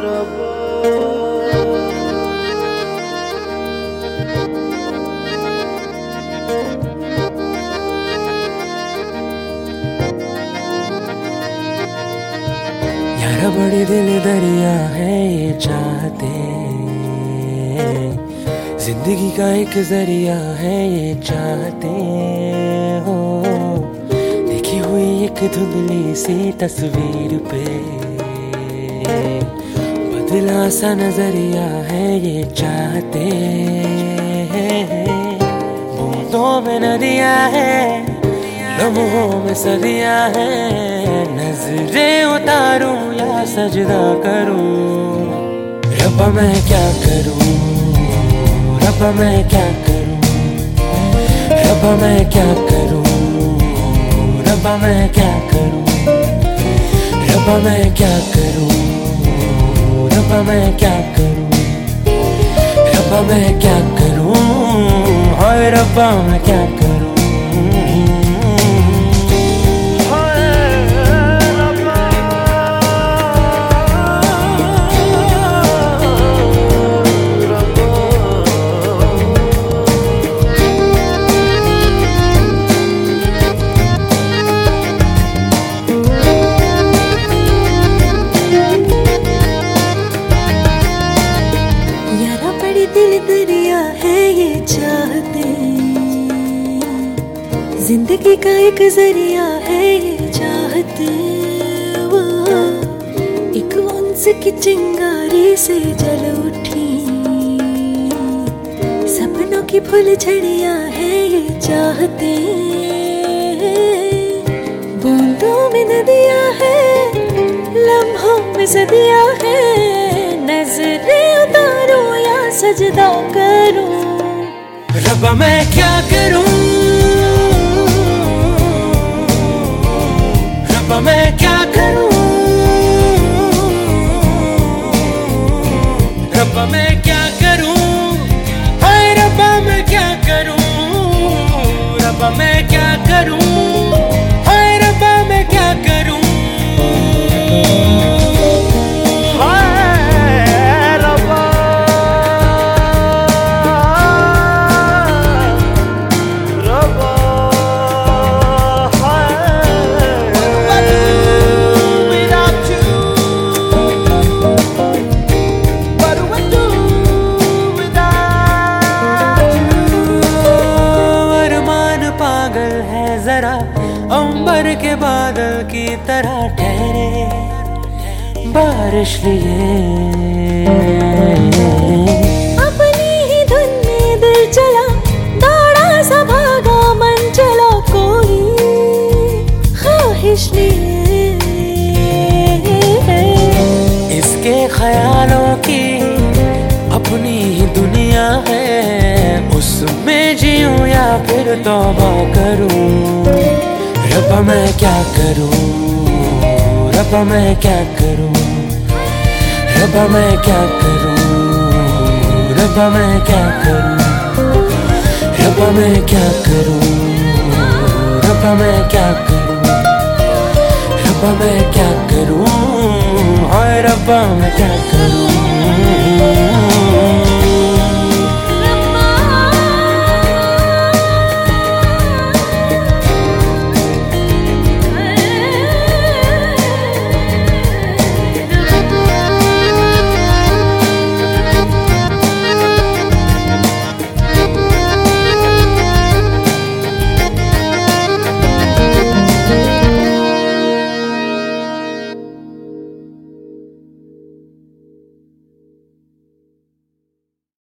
यारा बड़ी दिल दरिया है ये चाहते, जिंदगी का एक जरिया है ये चाहते हो। देखी हुई एक धुंधली सी तस्वीर पे बदला सा नजरिया है ये चाहते। बूंदों में नदियां है, लम्हों में सदियां है, नजरें उतारूं या सजदा करूं। रब्बा मैं क्या करूं, रब्बा मैं क्या करूं, रब्बा मैं क्या करूं, रब्बा मैं क्या करूं, रब्बा मैं क्या करूं, रब्बा मैं क्या करूं, रब्बा मैं क्या करूं, हाय रब्बा मैं क्या करूं। दिल दरिया है ये चाहते, जिंदगी का एक जरिया है ये चाहते। वो एक उनस की चिंगारी से जल उठी, सपनों की फूल झड़िया है ये चाहते। बूंदों में नदियां है, लम्हों में सदियां है, नजरें उतारूं या सजदा करूं। रब्बा मैं क्या करूं, रब्बा मैं क्या करूं, रब्बा मैं क्या करूं, हाय रब्बा मैं क्या करूं, रब्बा मैं क्या करूं, हाय रब्बा मैं क्या करूं। जरा अंबर के बादल की तरह ठहरे बारिश लिए, अपनी ही धुन में दिल चला, दौड़ा सा भागा मन चला, कोई ख्वाहिश लिए। इसके ख्यालों की अपनी ही दुनिया है, उसमें जीऊं या फिर तौबा करूं। रब्बा मैं क्या करूं, रब्बा मैं क्या करूं, रब्बा मैं क्या करूं, रब्बा मैं क्या करूं, रब्बा मैं क्या करूं, रब्बा मैं क्या करूं, रब्बा मैं क्या करूं, हाय रब्बा मैं क्या करूं।